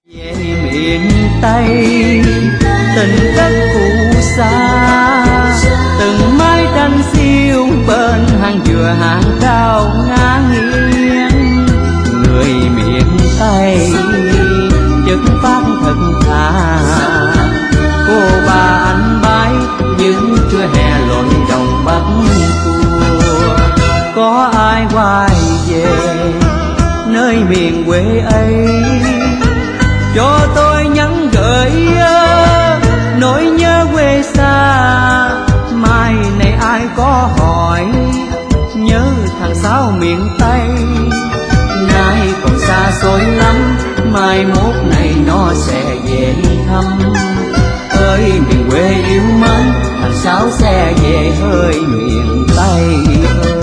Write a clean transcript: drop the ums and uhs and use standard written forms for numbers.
Về miền Tây tình rất phù sa, từng mái tranh xiêu bên hàng dừa hàng cao ngang nghiêng. Người miền Tây chất phát thật thà, cô bà anh bái những trưa hè lội đồng bắt cua. Có ai quay về nơi miền quê ấy, cho tôi nhắn gửi nỗi nhớ quê xa. Mai này ai có hỏi nhớ thằng Sáu miền Tây, nay còn xa xôi lắm, mai mốt này nó sẽ về thăm. Ơi miền quê yêu mến, thằng Sáu sẽ về hơi miền Tây ơi.